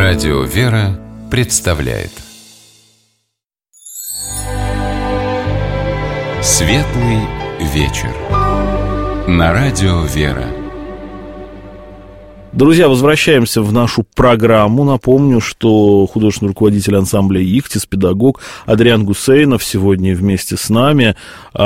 Радио «Вера» представляет Светлый вечер на Радио «Вера». Друзья, возвращаемся в нашу программу. Напомню, что художественный руководитель ансамбля «Ихтис», педагог Адриан Гусейнов сегодня вместе с нами.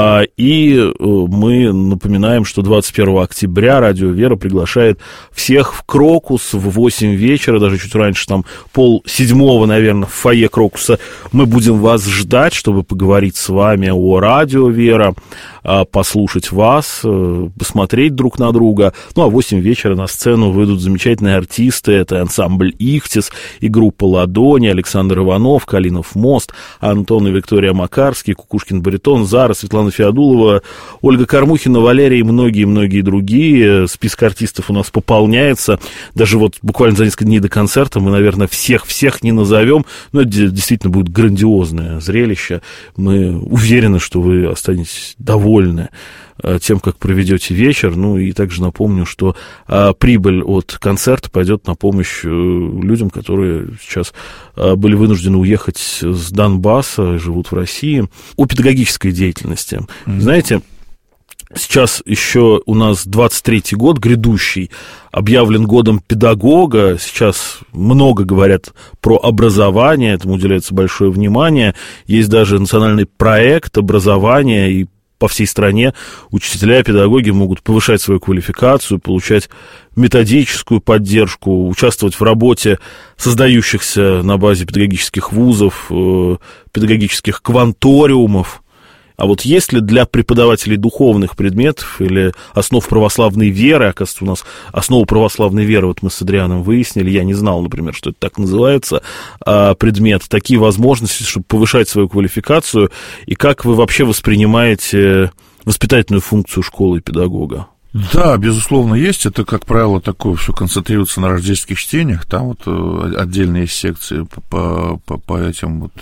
И мы напоминаем, что 21 октября Радио «Вера» приглашает всех в Крокус в 8 вечера, даже чуть раньше, там 6:30, наверное, в фойе Крокуса. Мы будем вас ждать, чтобы поговорить с вами о Радио «Вера», послушать вас, посмотреть друг на друга. Ну, а в 8 вечера на сцену выйдут замечательные артисты. Это ансамбль «Ихтис» и группа «Ладони», Александр Иванов, Калинов мост, Антон и Виктория Макарский, Кукушкин баритон, Зара, Светлана Феодулова, Ольга Кормухина, Валерия и многие-многие другие. Список артистов у нас пополняется. Даже вот буквально за несколько дней до концерта мы, наверное, всех не назовем. Но это действительно будет грандиозное зрелище. Мы уверены, что вы останетесь довольны тем, как проведете вечер. Ну и также напомню, что прибыль от концерта пойдет на помощь людям, которые сейчас были вынуждены уехать с Донбасса и живут в России. О педагогической деятельности. Знаете, сейчас еще у нас 23-й год, грядущий, объявлен годом педагога. Сейчас много говорят про образование, этому уделяется большое внимание. Есть даже национальный проект образования, и по всей стране учителя и педагоги могут повышать свою квалификацию, получать методическую поддержку, участвовать в работе создающихся на базе педагогических вузов, педагогических кванториумов. А вот есть ли для преподавателей духовных предметов или основ православной веры, оказывается, у нас основу православной веры, вот мы с Адрианом выяснили, я не знал, например, что это так называется, предмет, такие возможности, чтобы повышать свою квалификацию, и как вы вообще воспринимаете воспитательную функцию школы и педагога? Да, безусловно, есть. Это, как правило, такое все концентрируется на рождественских чтениях. Там вот отдельные секции по этим вот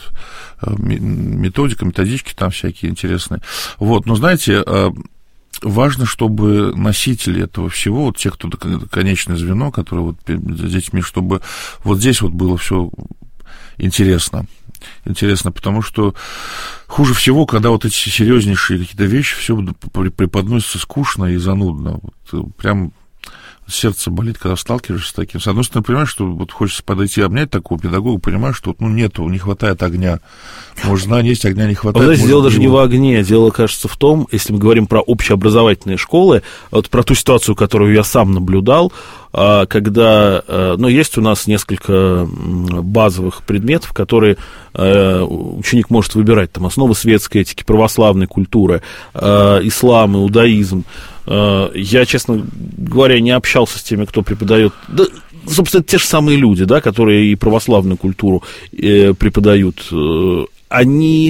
методикам, методички там всякие интересные. Вот, но знаете, важно, чтобы носители этого всего, вот те, кто конечное звено, которое вот с детьми, чтобы вот здесь вот было все интересно. Интересно, потому что хуже всего, когда вот эти серьезнейшие какие-то вещи все преподносятся скучно и занудно. Вот, прям сердце болит, когда сталкиваешься с таким. С одной стороны, понимаешь, что вот хочется подойти и обнять такого педагога, понимаешь, что вот, нету, не хватает огня. Может, знания есть, огня не хватает. Знаете, дело даже не в огне, дело, кажется, в том, если мы говорим про общеобразовательные школы, вот про ту ситуацию, которую я сам наблюдал, когда, есть у нас несколько базовых предметов, которые ученик может выбирать, там, основы светской этики, православной культуры, ислам, иудаизм. Я, честно говоря, не общался с теми, кто преподает, да, собственно, те же самые люди, да, которые и православную культуру преподают, они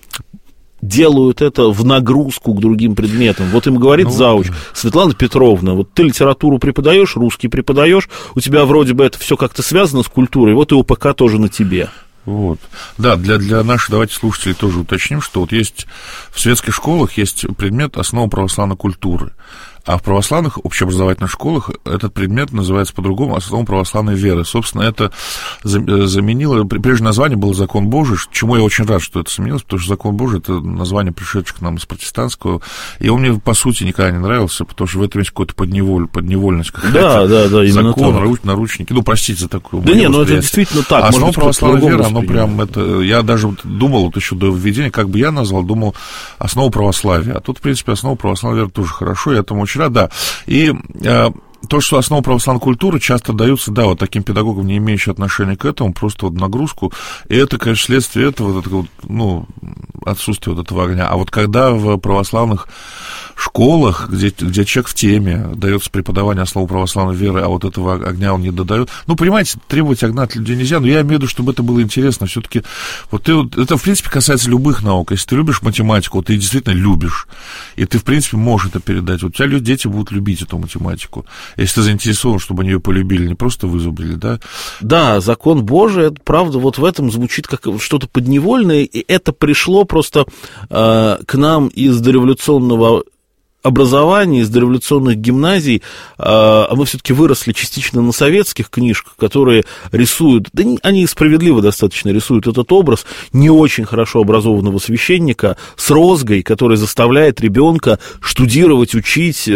делают это в нагрузку к другим предметам. Вот им говорит зауч Светлана Петровна, вот ты литературу преподаешь, русский преподаешь, у тебя вроде бы это все как-то связано с культурой, вот и ОПК тоже на тебе. Вот. Да, для наших, давайте, слушателей тоже уточним, что вот есть в светских школах есть предмет «Основа православной культуры», а в православных общеобразовательных школах этот предмет называется по-другому «Основа православной веры». Собственно, это заменило, прежнее название было «Закон Божий», чему я очень рад, что это сменилось, потому что «Закон Божий» — это название, пришедшее к нам из протестантского, и он мне, по сути, никогда не нравился, потому что в этом есть какая-то подневольность какая-то. Да, закон, наручники, простите за такое. Да нет, это действительно так. А «Основа православной веры», оно прям, это, я даже думал, вот еще до введения, как бы я назвал, думал «Основа православия», а тут, в принципе, «Основа православной веры» тоже хорошо, я этому очень рад, да. И то, что основа православной культуры часто даются, да, вот таким педагогам, не имеющим отношения к этому, просто вот нагрузку, и это, конечно, следствие этого, отсутствие вот этого огня. А вот когда в православных школах, где человек в теме, дается преподавание основы православной веры, а вот этого огня он не додает, понимаете, требовать огня от людей нельзя, но я имею в виду, чтобы это было интересно, все-таки, это, в принципе, касается любых наук. Если ты любишь математику, ты действительно любишь, и ты, в принципе, можешь это передать. Вот у тебя дети будут любить эту математику, если ты заинтересован, чтобы они ее полюбили, не просто вызубрили, да? Да, закон Божий, это правда, вот в этом звучит как что-то подневольное, и это пришло просто к нам из дореволюционного образования, из дореволюционных гимназий, мы все-таки выросли частично на советских книжках, которые рисуют, да они справедливо достаточно рисуют этот образ не очень хорошо образованного священника с розгой, который заставляет ребенка штудировать, учить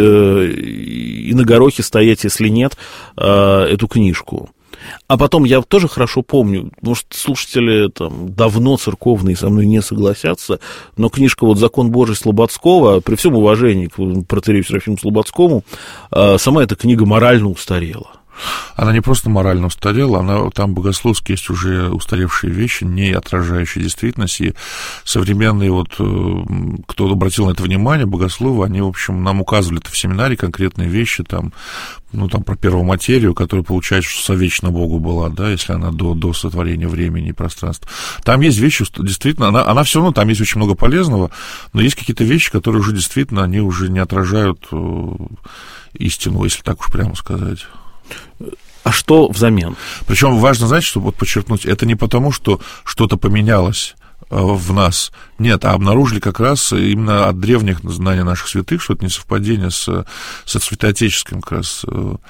и на горохе стоять, если нет, эту книжку. А потом я тоже хорошо помню, может, слушатели там давно церковные со мной не согласятся, но книжка вот «Закон Божий» Слободского, при всем уважении к протоиерею Серафиму Слободскому, сама эта книга морально устарела. Она не просто морально устарела, там богословские есть уже устаревшие вещи, не отражающие действительность, и современные вот, кто обратил на это внимание, богословы, они, в общем, нам указывали это в семинаре, конкретные вещи, там про первую материю, которая, получается, что совечна Богу была, да, если она до сотворения времени и пространства. Там есть вещи, действительно, она все равно, там есть очень много полезного, но есть какие-то вещи, которые уже действительно, они уже не отражают истину, если так уж прямо сказать. А что взамен? Причем важно, знаете, чтобы вот подчеркнуть, это не потому, что что-то поменялось в нас. Нет, а обнаружили как раз именно от древних знаний наших святых, что это несовпадение со святоотеческим как раз.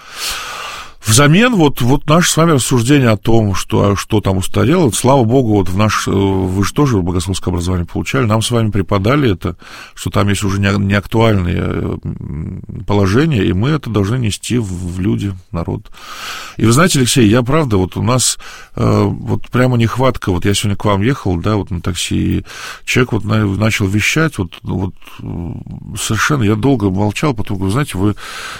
Взамен вот наше с вами рассуждение о том, что там устарело, слава богу, вот вы же тоже богословское образование получали, нам с вами преподали это, что там есть уже не актуальные положения, и мы это должны нести в люди, в народ. И вы знаете, Алексей, я правда, вот у нас вот прямо нехватка, вот я сегодня к вам ехал, да, вот на такси, и человек вот начал вещать, вот совершенно, я долго молчал, потом говорю, знаете, вы,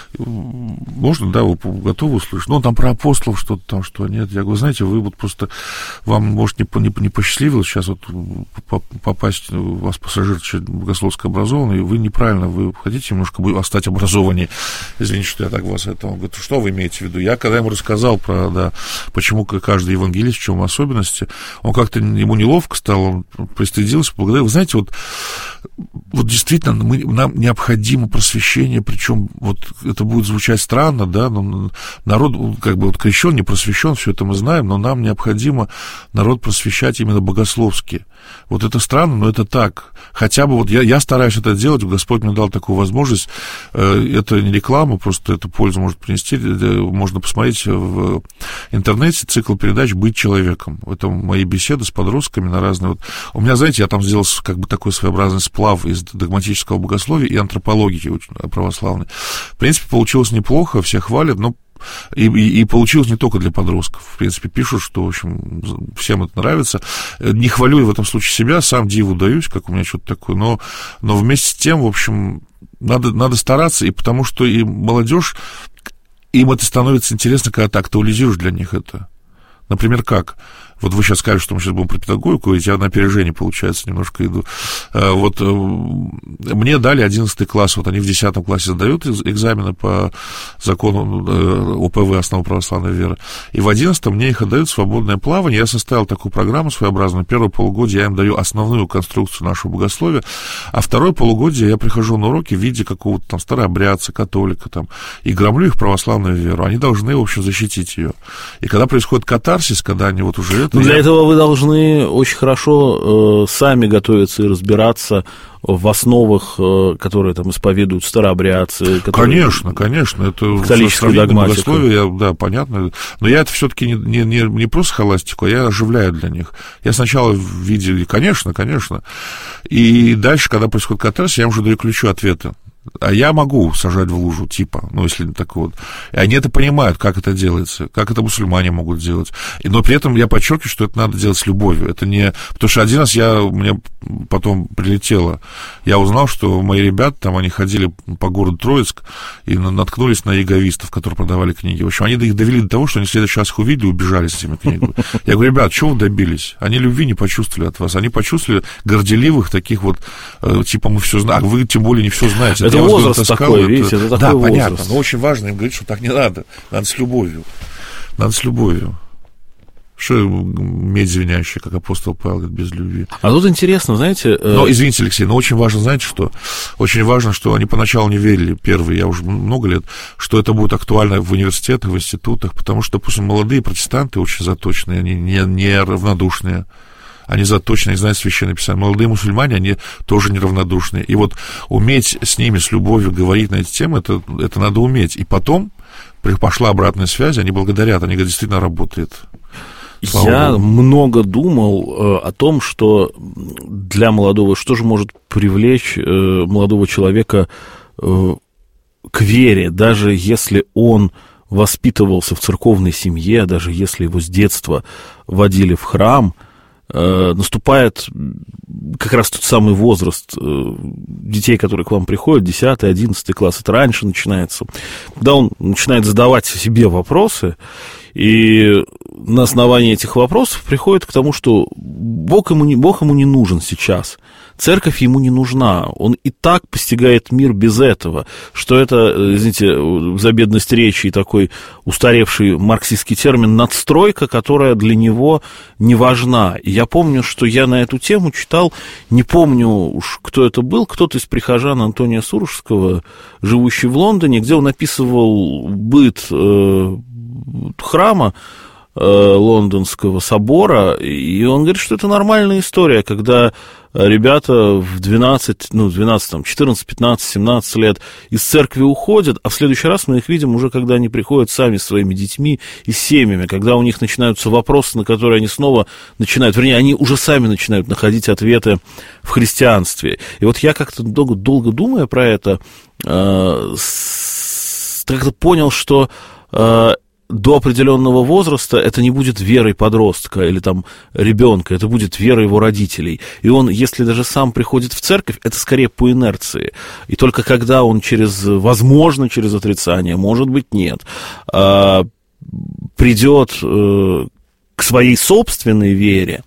можно, да, вы готовы услышать? Ну, там про апостолов что-то там, что нет. Я говорю, знаете, вы вот просто, вам, может, не посчастливилось сейчас вот попасть, у вас пассажир богословско образованный, и вы неправильно, вы хотите немножко стать образованнее. Извините, что я так вас это... Он говорит, что вы имеете в виду? Я, когда ему рассказал про, да, почему каждый евангелист, в чем особенности, он как-то, ему неловко стало, он пристыдился, благодарил. Вы знаете, вот действительно, нам необходимо просвещение, причем вот это будет звучать странно, да, но народ, как бы, вот крещен, не просвещен, все это мы знаем, но нам необходимо народ просвещать именно богословски. Вот это странно, но это так. Хотя бы вот я стараюсь это делать, Господь мне дал такую возможность. Это не реклама, просто эту пользу может принести. Можно посмотреть в интернете цикл передач «Быть человеком». Это мои беседы с подростками на разные... Вот. У меня, знаете, я там сделал как бы такой своеобразный сплав из догматического богословия и антропологии православной. В принципе, получилось неплохо, все хвалят, но и получилось не только для подростков. В принципе, пишут, что, в общем, всем это нравится. Не хвалю в этом случае себя, сам диву даюсь, как у меня что-то такое, но вместе с тем, в общем, надо стараться, и потому что и молодежь, им это становится интересно, когда ты актуализируешь для них это. Например, как? Вот вы сейчас сказали, что мы сейчас будем про педагогику, ведь я на опережение, получается, немножко иду. Вот мне дали 11 класс, вот они в 10 классе сдают экзамены по закону ОПВ, основы православной веры, и в 11 мне их отдают свободное плавание. Я составил такую программу своеобразную. Первое полугодие я им даю основную конструкцию нашего богословия, а второе полугодие я прихожу на уроки в виде какого-то там старообрядца, католика там, и громлю их православную веру. Они должны, в общем, защитить ее. И когда происходит катарсис, когда они вот уже... Для этого вы должны очень хорошо сами готовиться и разбираться в основах, которые там исповедуют старообрядцы. Конечно, это католическая догматика. Да, понятно. Но я это все-таки не просто схоластику, а я оживляю для них. Я сначала видел, конечно. И дальше, когда происходит катарсис, я им уже даю ключу ответа. А я могу сажать в лужу, типа, если так вот. И они это понимают, как это делается, как это мусульмане могут делать. Но при этом я подчеркиваю, что это надо делать с любовью. Это не... Потому что один раз мне потом прилетело, я узнал, что мои ребята, там, они ходили по городу Троицк и наткнулись на яговистов, которые продавали книги. В общем, они их довели до того, что они в следующий раз их увидели и убежали с этими книгами. Я говорю, ребят, чего вы добились? Они любви не почувствовали от вас. Они почувствовали горделивых таких вот, типа, мы все знаем, а вы тем более не все знаете. Это возраст такой, видите, это такой да, возраст. Понятно, но очень важно им говорить, что так не надо. Надо с любовью. Что медь звенящая, как апостол Павел говорит, без любви. А тут интересно, знаете... Но, извините, Алексей, но очень важно, знаете что? Очень важно, что они поначалу не верили, я уже много лет, что это будет актуально в университетах, в институтах, потому что, допустим, молодые протестанты очень заточенные, они не равнодушные. они заточены, они знают Священное Писание. Молодые мусульмане, они тоже неравнодушные. И вот уметь с ними, с любовью говорить на эти темы, это надо уметь. И потом пошла обратная связь, они благодарят, они говорят, действительно работает. Я много думал о том, что для молодого, что же может привлечь молодого человека к вере, даже если он воспитывался в церковной семье, даже если его с детства водили в храм, наступает как раз тот самый возраст детей, которые к вам приходят, 10, 11 класс, это раньше начинается, когда он начинает задавать себе вопросы, и на основании этих вопросов приходит к тому, что Бог ему не нужен сейчас, церковь ему не нужна, он и так постигает мир без этого, что это, извините, за бедность речи и такой устаревший марксистский термин надстройка, которая для него не важна. И я помню, что я на эту тему читал, не помню уж, кто это был, кто-то из прихожан Антония Сурожского, живущий в Лондоне, где он описывал быт храма Лондонского собора, и он говорит, что это нормальная история, когда ребята в 14, 15, 17 лет из церкви уходят, а в следующий раз мы их видим уже, когда они приходят сами с своими детьми и семьями, когда у них начинаются вопросы, на которые они снова начинают, вернее, они уже сами начинают находить ответы в христианстве. И вот я как-то долго думая про это, как-то понял, что до определенного возраста это не будет верой подростка или там ребенка, это будет верой его родителей. И он, если даже сам приходит в церковь, это скорее по инерции. И только когда он возможно, через отрицание, может быть, нет, придет к своей собственной вере,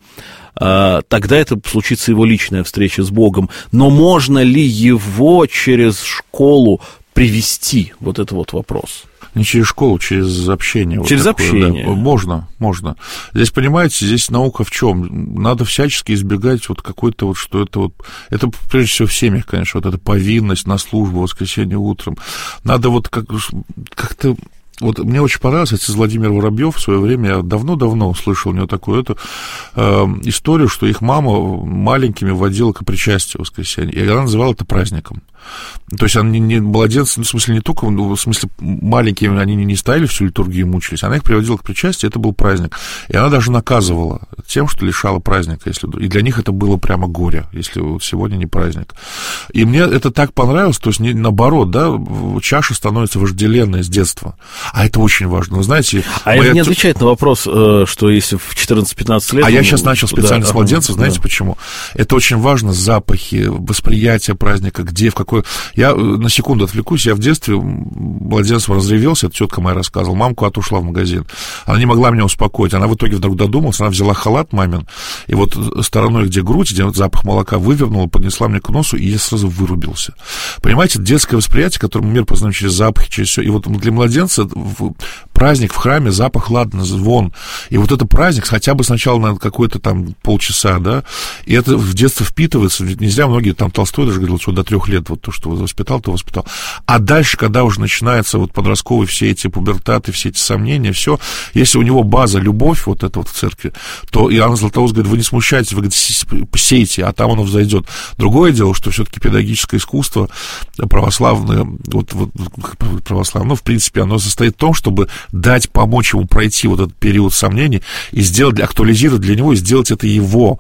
тогда это случится его личная встреча с Богом. Но можно ли его через школу привести? Вот это вот вопрос. Не через школу, через общение. Через вот такое, общение. Да. Можно. Здесь, понимаете, здесь наука в чем? Надо всячески избегать вот какой-то вот, что это вот... Это, прежде всего, в семьях, конечно, вот эта повинность на службу в воскресенье утром. Надо вот как-то... Вот мне очень понравился отец Владимир Воробьев в свое время, я давно услышал у него такую историю, что их мама маленькими водила к причастию в воскресенье, и она называла это праздником. То есть они не младенцы, в смысле не только, в смысле маленькими они не стояли всю литургию, мучились, она их приводила к причастию, это был праздник. И она даже наказывала тем, что лишала праздника, и для них это было прямо горе, если вот сегодня не праздник. И мне это так понравилось, то есть наоборот, да, чаша становится вожделенной с детства. А это очень важно, вы знаете... это не отвечает на вопрос, что если в 14-15 лет... я сейчас начал специально с младенцев, знаете почему? Это очень важно, запахи, восприятие праздника, где, в какой... Я на секунду отвлекусь, я в детстве младенцем разревелся, это тетка моя рассказывала, мама куда-то ушла в магазин, она не могла меня успокоить, она в итоге вдруг додумалась, она взяла халат мамин, и вот стороной, где грудь, где запах молока, вывернула, поднесла мне к носу, и я сразу вырубился. Понимаете, детское восприятие, которое мы мир познаем через запахи, через все, и вот для младенца праздник в храме, запах ладно, звон, и вот это праздник, хотя бы сначала на какой-то там полчаса, да, и это в детстве впитывается, ведь не зря многие, там Толстой даже говорил, что до 3 лет вот то, что воспитал, то воспитал. А дальше, когда уже начинаются вот подростковые все эти пубертаты, все эти сомнения, все, если у него база любовь вот эта вот в церкви, то Иоанн Златоуст говорит, вы не смущайтесь, вы, говорит, посейте, а там оно взойдет. Другое дело, что все-таки педагогическое искусство православное, православное, в принципе, оно состоит в том, чтобы помочь ему пройти вот этот период сомнений и актуализировать для него и сделать это его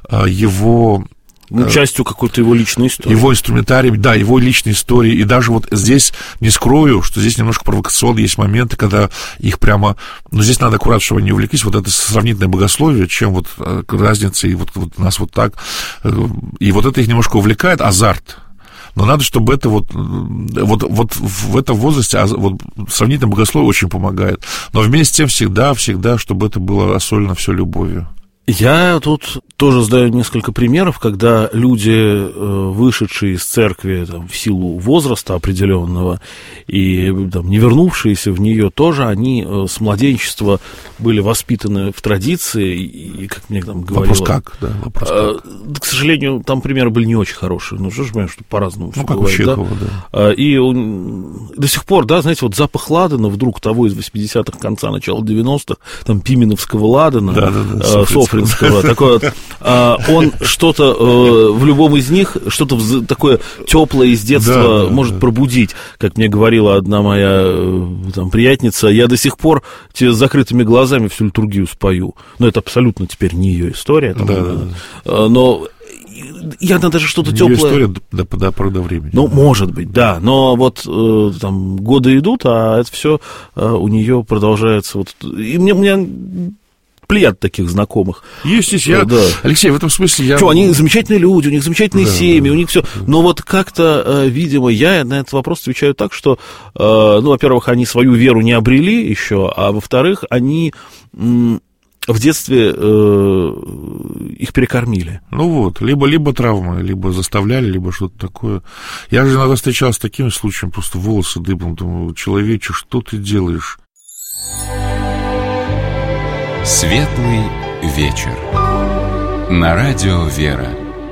частью какой-то его личной истории. Его инструментарием, да, его личной истории. И даже вот здесь, не скрою, что здесь немножко провокационно есть моменты, когда их прямо... Но здесь надо аккуратно, чтобы они не увлеклись. Вот это сравнительное богословие, чем вот разница, и вот нас вот так. И вот это их немножко увлекает, азарт. Но надо, чтобы это вот в этом возрасте вот сравнительное богословие очень помогает. Но вместе с тем всегда, чтобы это было осолено все любовью. Я тут тоже знаю несколько примеров, когда люди, вышедшие из церкви там, в силу возраста определенного и там, не вернувшиеся в нее, тоже они с младенчества были воспитаны в традиции, и как мне там говорило... Вопрос как, да? К сожалению, там примеры были не очень хорошие, ну что ж, понимаешь, что по-разному все как бывает, у Чехова, да? И до сих пор, да, знаете, вот запах ладана вдруг того из 80-х, конца, начала 90-х, там, пименовского ладана, Афринского. Такое, он что-то в любом из них, что-то такое теплое из детства может пробудить. Как мне говорила одна моя там, приятница, я до сих пор с закрытыми глазами всю литургию спою. Но это абсолютно теперь не ее история. Там, но явно даже что-то теплое. История до поры до времени. Ну, может быть, да. Но вот там годы идут, а это все у нее продолжается. Вот. И у меня плеяд таких знакомых. Есть. Алексей, в этом смысле я... Они замечательные люди, у них замечательные семьи, у них все. Но вот как-то, видимо, я на этот вопрос отвечаю так, что, во-первых, они свою веру не обрели еще, а во-вторых, они... в детстве их перекормили. Ну вот, либо травмы, либо заставляли, либо что-то такое. Я же иногда встречался с такими случаями, просто волосы дыбом, думаю, человече, что ты делаешь? Светлый вечер. На радио «Вера».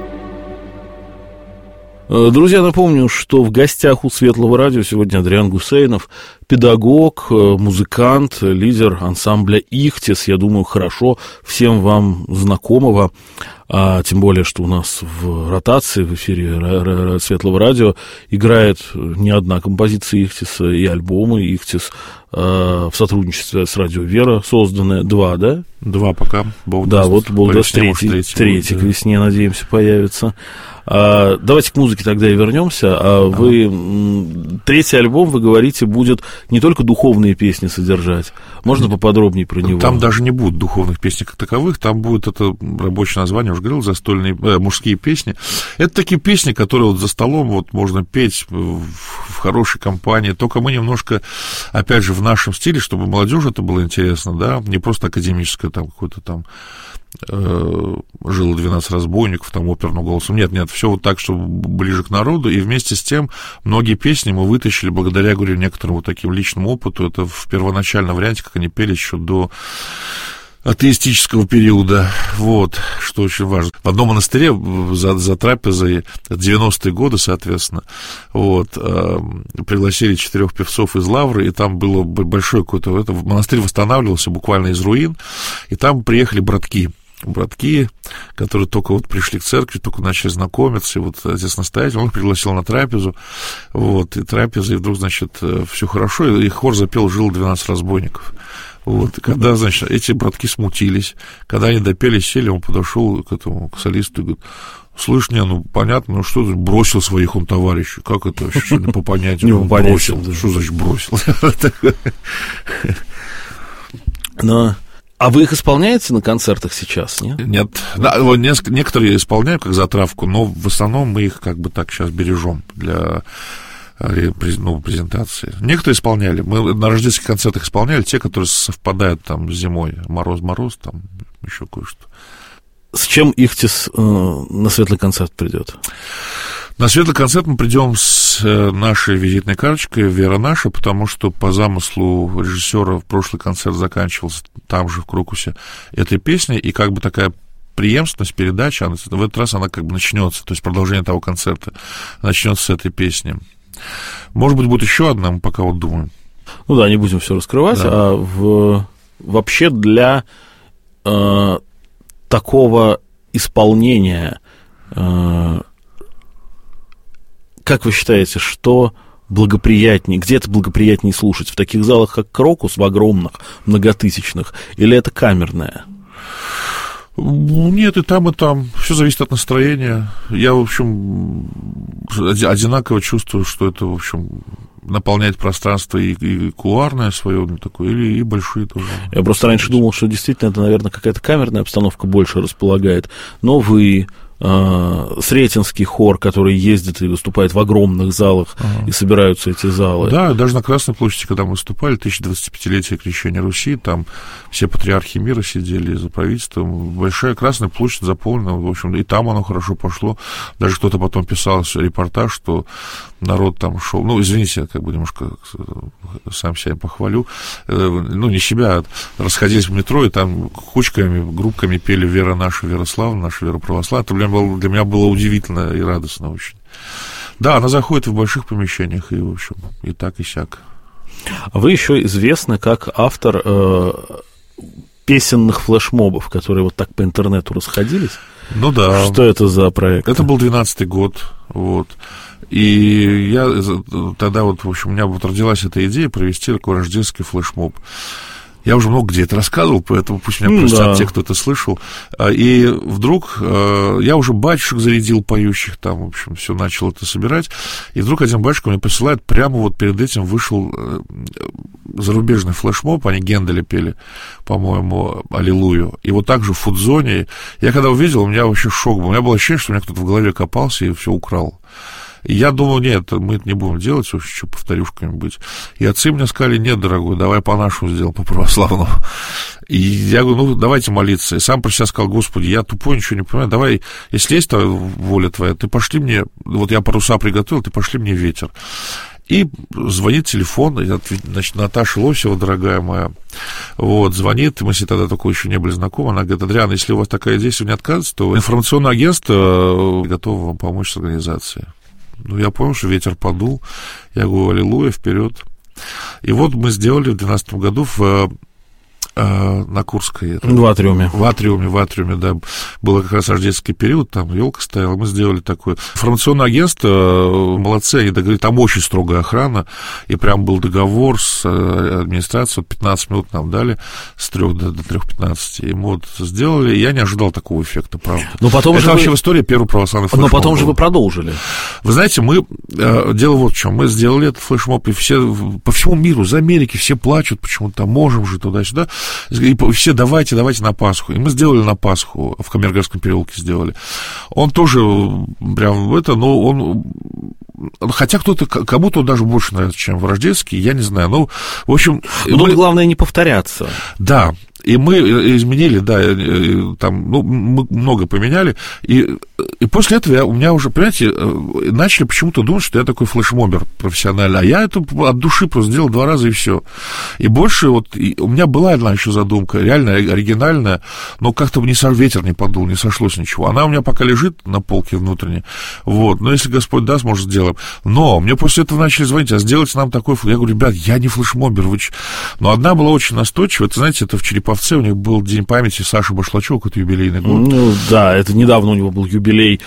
Друзья, напомню, что в гостях у Светлого радио сегодня Адриан Гусейнов, педагог, музыкант, лидер ансамбля «Ихтис». Я думаю, хорошо всем вам знакомого, тем более, что у нас в ротации, в эфире Светлого радио играет не одна композиция «Ихтиса» и альбомы «Ихтис» в сотрудничестве с радио «Вера» созданы 2, да? 2 пока. Бог даст, третий к весне, надеемся, появится. Давайте к музыке тогда и вернемся. Третий альбом, вы говорите, будет не только духовные песни содержать. Можно поподробнее про него? Там даже не будет духовных песен как таковых, там будет это рабочее название, уже говорил, застольные мужские песни. Это такие песни, которые вот за столом вот можно петь в хорошей компании, только мы немножко, опять же, в нашем стиле, чтобы молодежи это было интересно, да, не просто академическое там какое-то там жило 12 разбойников, там, оперным голосом. Нет, все вот так, чтобы ближе к народу, и вместе с тем многие песни мы вытащили благодаря, говорю, некоторому вот таким личному опыту. Это в первоначальном варианте, как они пели еще до атеистического периода, вот, что очень важно. В одном монастыре за трапезой, 90-е годы, соответственно, вот, пригласили 4 певцов из Лавры, и там было большое какое-то... Монастырь восстанавливался буквально из руин, и там приехали братки, которые только вот пришли к церкви, только начали знакомиться, и вот отец настоятель, он их пригласил на трапезу, вот, и трапеза, и вдруг, значит, все хорошо, и хор запел «Жило 12 разбойников». Вот, и когда, значит, эти братки смутились, когда они допели, сели, он подошел к солисту и говорит: слышь, понятно, но что ты бросил своих он товарищей? Как это вообще не по понятию? Бросил. Что значит бросил? Но... А вы их исполняете на концертах сейчас, нет? Нет. Да, некоторые исполняют как затравку, но в основном мы их как бы так сейчас бережем для презентации. Некоторые исполняли. Мы на рождественских концертах исполняли те, которые совпадают там с зимой. Мороз, там еще кое-что. С чем Ихтис на светлый концерт придет? На светлый концерт мы придем с нашей визитной карточкой «Вера наша», потому что по замыслу режиссера прошлый концерт заканчивался там же, в Крокусе, этой песней, и как бы такая преемственность, передача, в этот раз она как бы начнется, то есть продолжение того концерта начнется с этой песни. Может быть, будет еще одна, мы пока вот думаем. Ну да, не будем все раскрывать, да. Вообще для такого исполнения, как вы считаете, что благоприятнее, где это благоприятнее слушать? В таких залах, как Крокус, в огромных, многотысячных, или это камерное? Нет, и там. Все зависит от настроения. Я, в общем, одинаково чувствую, что это, в общем, наполняет пространство и кулуарное свое такое, и большие тоже. Я просто раньше думал, что действительно это, наверное, какая-то камерная обстановка больше располагает. Но вы... Сретенский хор, который ездит и выступает в огромных залах, и собираются эти залы. Да, даже на Красной площади, когда мы выступали, 1025-летие крещения Руси, там все патриархи мира сидели за правительством, большая Красная площадь заполнена, в общем, и там оно хорошо пошло. Даже кто-то потом писал репортаж, что народ там шел, извините, я как бы немножко сам себя похвалю, не себя, а расходились в метро, и там кучками, группками пели «Вера наша, вера славна, наша вера православна». Для меня было удивительно и радостно очень. Да, она заходит в больших помещениях, и, в общем, и так, и сяк. Вы еще известны как автор песенных флешмобов, которые вот так по интернету расходились. Ну да. Что это за проект? Это был 12-й год, вот. И я тогда вот, в общем, у меня вот родилась эта идея провести такой рождественский флешмоб. Я уже много где это рассказывал, поэтому пусть меня простят те, кто это слышал. И вдруг я уже батюшек зарядил поющих, там, в общем, все начал это собирать. И вдруг один батюшка мне присылает, прямо вот перед этим вышел зарубежный флешмоб, они Генделя пели, по-моему, «Аллилуйю». И вот так же в фудзоне. Я когда увидел, у меня вообще шок был. У меня было ощущение, что у меня кто-то в голове копался и все украл. И я думал, нет, мы это не будем делать, что повторюшками быть. И отцы мне сказали, нет, дорогой, давай по-нашему сделаем, по-православному. И я говорю, ну, давайте молиться. И сам про себя сказал, Господи, я тупой, ничего не понимаю, давай, если есть воля твоя, ты пошли мне, вот я паруса приготовил, ты пошли мне ветер. И звонит телефон, значит, Наташа Лосева, дорогая моя, вот, звонит, мы с ней тогда только еще не были знакомы, она говорит, Адриан, если у вас такая идея, если вы не отказываетесь, то информационное агентство готово вам помочь с организацией. Ну, я понял, что ветер подул, я говорю, аллилуйя, вперед. И вот мы сделали в 2012 году на Курской. В атриуме. В атриуме, да. Было как раз рождественский период, там елка стояла, мы сделали такое. Информационное агентство, молодцы, они договорились, там очень строгая охрана, и прям был договор с администрацией, 15 минут нам дали, с 3 до 3:15, и мы вот сделали, я не ожидал такого эффекта, правда. Но потом это вообще в истории первый православный флешмоб. Но потом же вы продолжили. Вы знаете, дело вот в чем, мы сделали этот флешмоб, и все, по всему миру, из Америки все плачут, почему-то там можем же туда-сюда. И все давайте на Пасху. И мы сделали на Пасху, в Камергерском переулке сделали. Он тоже прям это, но он... Хотя кому-то даже больше нравится, чем в рождественский, я не знаю. Ну, в общем... Но тут главное не повторяться. Да. И мы изменили, да, там, ну, мы много поменяли, и после этого у меня уже, понимаете, начали почему-то думать, что я такой флешмобер профессиональный, а я это от души просто сделал 2 раза и все. И больше вот, у меня была одна еще задумка, реально оригинальная, но как-то ветер не подул, не сошлось ничего. Она у меня пока лежит на полке внутренней, вот, но если Господь даст, может, сделаем. Но мне после этого начали звонить, а сделайте нам такой, я говорю, ребят, я не флешмобер, но одна была очень настойчивая, это, знаете, это в Череповце у них был день памяти Саши Башлачева, какой-то юбилейный год. Ну, да, это недавно у него был юбилей,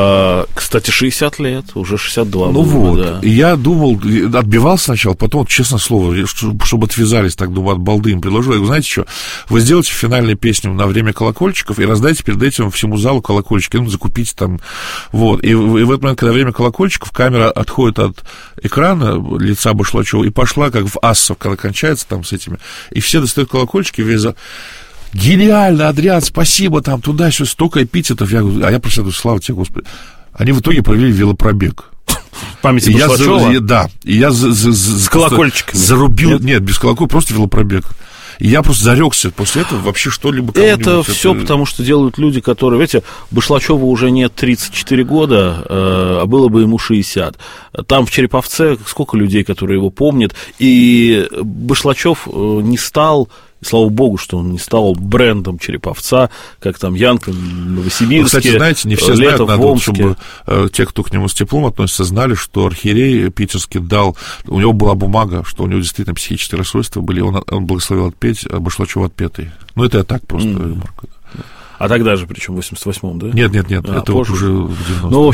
кстати, 60 лет, уже 62. Ну вот, да. И я думал, отбивался сначала, потом, честно слово, чтобы отвязались, так думаю, от балды им предложил. Я говорю, знаете что, вы сделайте финальную песню на время колокольчиков и раздайте перед этим всему залу колокольчики, ну, закупите там, вот. И в этот момент, когда время колокольчиков, камера отходит от экрана лица Башлачева и пошла, как в Ассов, когда кончается там с этими, и все достают колокольчики, весь зал. Гениально, Адриан, спасибо, там, туда-сюда, столько эпитетов. Я говорю, а я просто говорю, слава тебе, Господи. Они в итоге провели велопробег. В памяти Башлачева? Да, и я с колокольчиками. Зарубил, нет, без колокольчиков, просто велопробег. И я просто зарекся после этого вообще что-либо кому-нибудь. Это все потому, что делают люди, которые, видите, Башлачеву уже нет 34 года, а было бы ему 60. Там в Череповце сколько людей, которые его помнят, и Башлачев не стал... Слава богу, что он не стал брендом Череповца, как там Янка в Новосибирске. Ну, кстати, знаете, не все знают, надо вот, чтобы те, кто к нему с теплом относится, знали, что архиерей питерский дал, у него была бумага, что у него действительно психические расстройства были, он благословил отпеть, а Башлачева отпетый. Ну, это я так просто ремарка. А тогда же, причем в 88-м, да? Нет, это вот уже в 90-м. Ну, в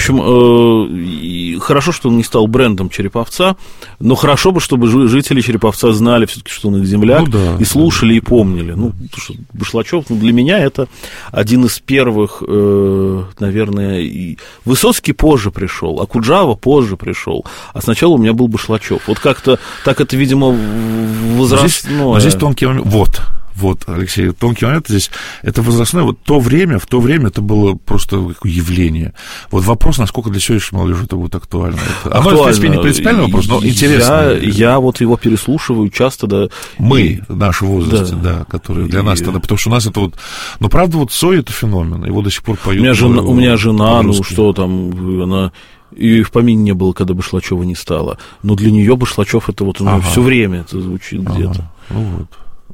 общем, хорошо, что он не стал брендом Череповца, но хорошо бы, чтобы жители Череповца знали все-таки, что он их земляк, ну, да, и слушали, да, и помнили. Ну, потому что Башлачев, для меня это один из первых, наверное, и Высоцкий позже пришел, а Куджава позже пришел, а сначала у меня был Башлачев. Вот как-то так это, видимо, возрастное. Здесь тонкий момент. Вот, Алексей, тонкий момент здесь, это возрастное, вот в то время это было просто явление. Вот вопрос, насколько для сегодняшней молодежи это будет актуально. Оно, в принципе, не принципиальный вопрос, но интересно. Я вот его переслушиваю часто, да. Мы, в нашем возрасте, да, которые для нас тогда, потому что у нас это вот, ну, правда, вот Цой это феномен, его до сих пор поют. У меня жена, ну, что там, она... И в помине не было, когда Башлачева не стало. Но для нее Башлачев это вот все время это звучит где-то. Ну вот.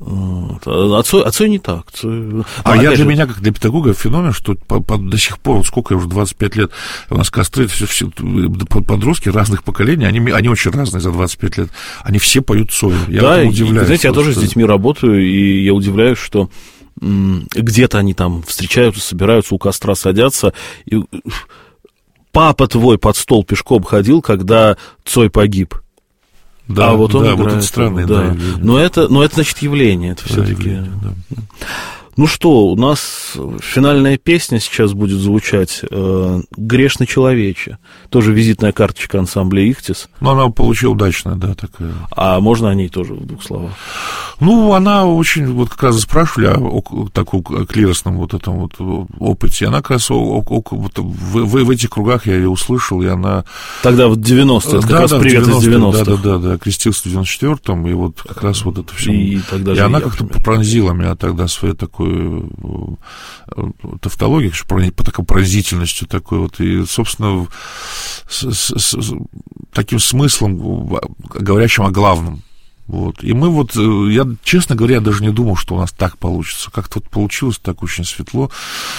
Отцой не так. Для меня, как для педагога, феномен, что до сих пор, вот сколько я уже, 25 лет, у нас костры, все подростки разных поколений, они очень разные за 25 лет, они все поют Цою. Я удивляюсь. Знаете, я тоже с детьми работаю, и я удивляюсь, что где-то они там встречаются, собираются, у костра садятся, и папа твой под стол пешком ходил, когда Цой погиб. Да, вот он да, играет, вот это странное, да. Но это значит явление, это все-таки. Да. Ну что, у нас финальная песня сейчас будет звучать «Грешный человече». Тоже визитная карточка ансамбля «Ихтис». Ну, она получила удачная, да, такая. А можно о ней тоже в двух словах? Ну, она очень, вот как раз спрашивали о таком клиросном вот этом вот опыте. Она как раз вот в этих кругах я ее услышал, и она... Тогда в 90-е, это как раз привет из 90-х. Да, крестился в 94-м, и вот как раз вот это все. И она как-то пронзила меня тогда своей такой тавтологией, по такой пронзительностью такой вот, и, собственно, с таким смыслом, говорящим о главном. Вот. И мы вот, я, честно говоря, я даже не думал, что у нас так получится. Как-то вот получилось так очень светло.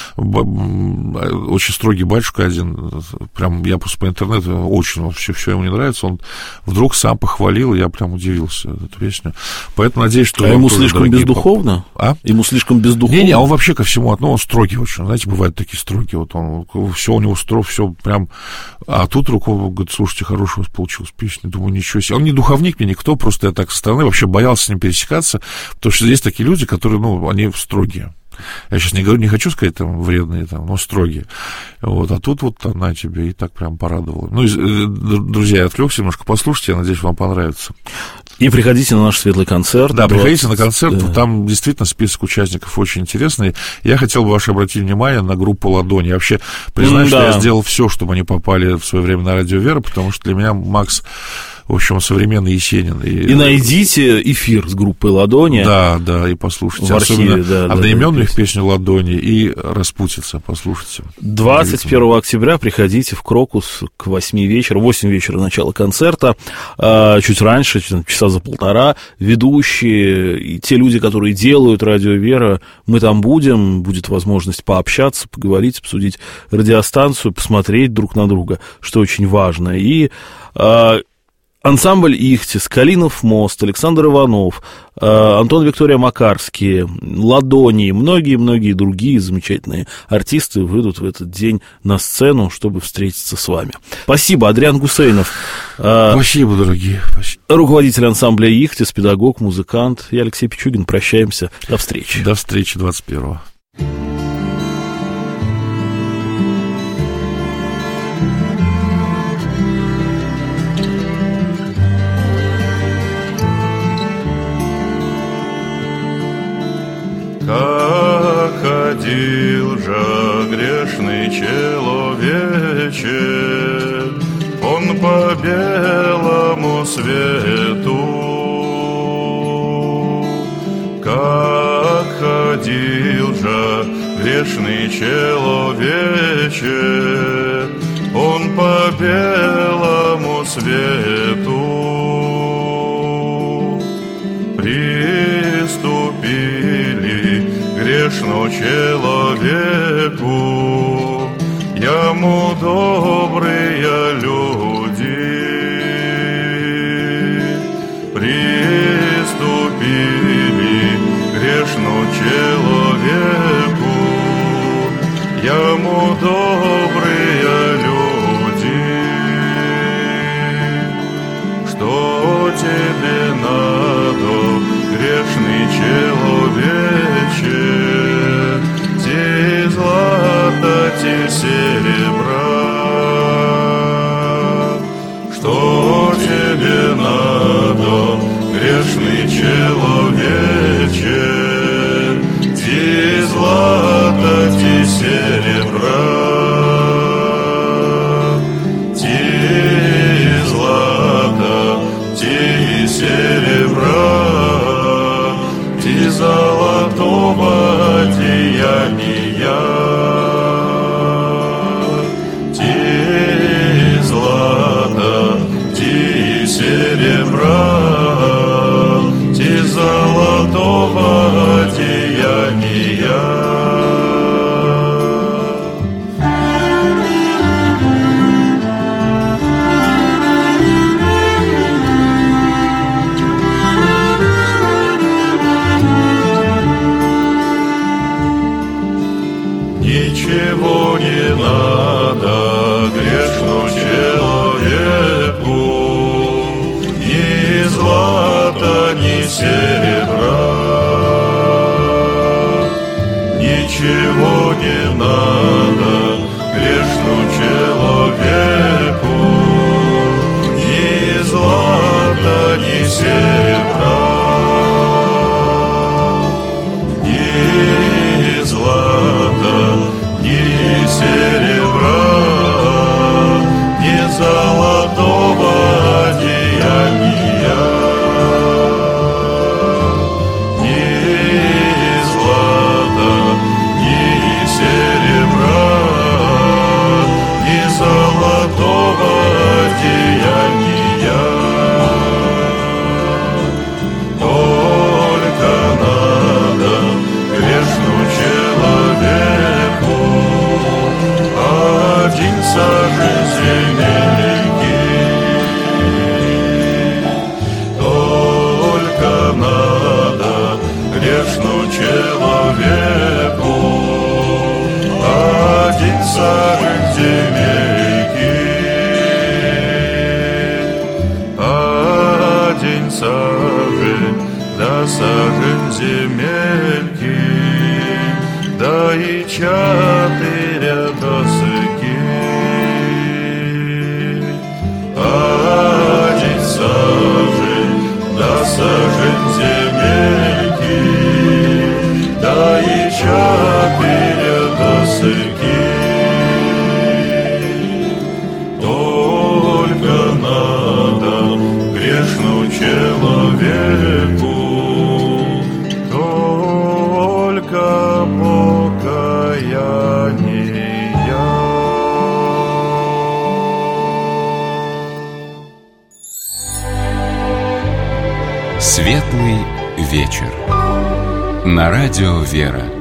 Очень строгий батюшка один, прям я просто по интернету, очень все ему не нравится, он вдруг сам похвалил, и я прям удивился эту песню. Поэтому надеюсь, что... А ему слишком бездуховно? Ему слишком бездуховно? Не, он вообще ко всему он строгий очень. Знаете, бывают такие строгие, вот он, все у него все прям... А тут Руков говорит, слушайте, хорошая у вас получилась песня. Думаю, ничего себе. Он не духовник мне никто, просто я так со стороны вообще боялся с ним пересекаться, потому что есть такие люди, которые, они строгие. Я сейчас не хочу сказать, там, вредные, там, но строгие. Вот, а тут вот она тебе и так прям порадовала. Ну, друзья, я отвлекся немножко, послушайте, я надеюсь, вам понравится. И приходите на наш светлый концерт. Да, приходите на концерт, там действительно список участников очень интересный. Я хотел бы ваше обратить внимание на группу «Ладони». Я вообще признаюсь, что я сделал все, чтобы они попали в свое время на радио «Вера», потому что для меня Макс, в общем, современный Есенин. И найдите эфир с группой «Ладони». Да, и послушайте. В архиве, особенно одноименную их песню «Ладони» и «Распутица». Послушайте. 21 октября приходите в Крокус к 8 вечера. 8 вечера начало концерта. Чуть раньше, часа за полтора, ведущие и те люди, которые делают радио «Вера», мы там будем. Будет возможность пообщаться, поговорить, обсудить радиостанцию, посмотреть друг на друга, что очень важно. И... ансамбль «Ихтис», Калинов мост, Александр Иванов, Антон Виктория Макарские, «Ладони» и многие-многие другие замечательные артисты выйдут в этот день на сцену, чтобы встретиться с вами. Спасибо, Адриан Гусейнов. Спасибо, дорогие. Спасибо. Руководитель ансамбля «Ихтис», педагог, музыкант. Я Алексей Пичугин. Прощаемся. До встречи. До встречи 21-го. Как ходил же грешный человече, он по белому свету. Как ходил же грешный человече, он по белому свету. Приступили грешному человеку, ему добрые люди. Приступили грешному человеку, ему добрые люди. Что тебе надо, грешный человече, те злата, те серебра? Что тебе надо, грешный человече, те злата, те серебра? Те злата, те серебра, золотого деяния, те злата, те серебра, те золотого деяния. ничего не надо грешному человеку, ни злата, ни серебра, ни злата, ни серебра, ни золотого одеяния, ни злата, ни серебра, ни золотого одеяния. Только надо грешному человеку один сажень земельки. Только надо грешному человеку один сажень земельки. Один сажень, да сажень земельки, да и 4 досыки. Один сажень, да сажень земельки, да и 4 досыки. Только надо грешному человеку, только покаяние. Светлый вечер. На радио «Вера».